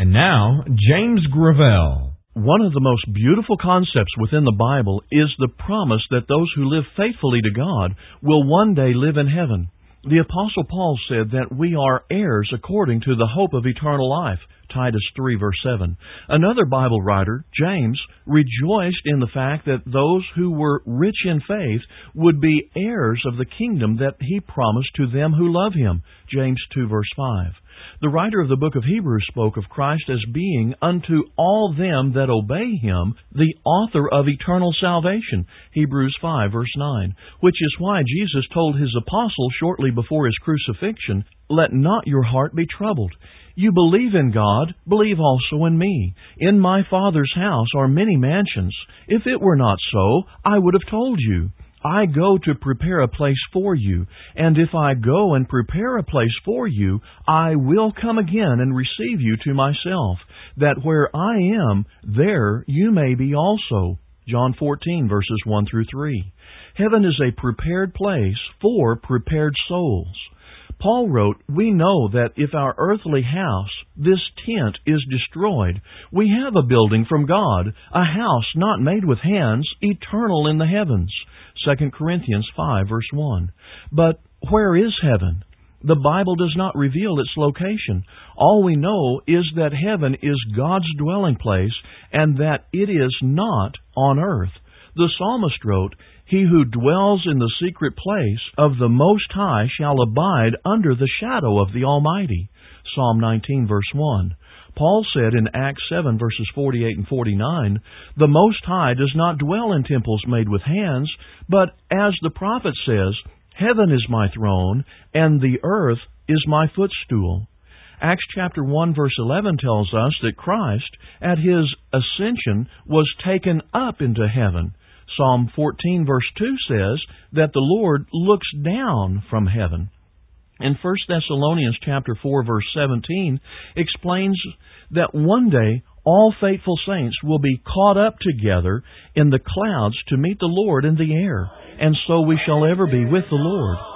And now, James Gravel. One of the most beautiful concepts within the Bible is the promise that those who live faithfully to God will one day live in heaven. The Apostle Paul said that we are heirs according to the hope of eternal life, Titus 3, verse 7. Another Bible writer, James, rejoiced in the fact that those who were rich in faith would be heirs of the kingdom that he promised to them who love him, James 2, verse 5. The writer of the book of Hebrews spoke of Christ as being unto all them that obey him the author of eternal salvation, Hebrews 5, verse 9, which is why Jesus told his apostles shortly before his crucifixion, "Let not your heart be troubled. You believe in God, believe also in me. In my Father's house are many mansions. If it were not so, I would have told you. I go to prepare a place for you, and if I go and prepare a place for you, I will come again and receive you to myself, that where I am, there you may be also." John 14, verses 1 through 3. Heaven is a prepared place for prepared souls. Paul wrote, "We know that if our earthly house, this tent, is destroyed, we have a building from God, a house not made with hands, eternal in the heavens." 2 Corinthians 5, verse 1. But where is heaven? The Bible does not reveal its location. All we know is that heaven is God's dwelling place and that it is not on earth. The psalmist wrote, "He who dwells in the secret place of the Most High shall abide under the shadow of the Almighty." Psalm 19, verse 1. Paul said in Acts 7, verses 48 and 49, "The Most High does not dwell in temples made with hands, but as the prophet says, 'Heaven is my throne, and the earth is my footstool.'" Acts chapter 1, verse 11 tells us that Christ, at His ascension, was taken up into heaven. Psalm 14, verse 2 says that the Lord looks down from heaven. And 1 Thessalonians chapter 4, verse 17 explains that one day all faithful saints will be caught up together in the clouds to meet the Lord in the air, and so we shall ever be with the Lord.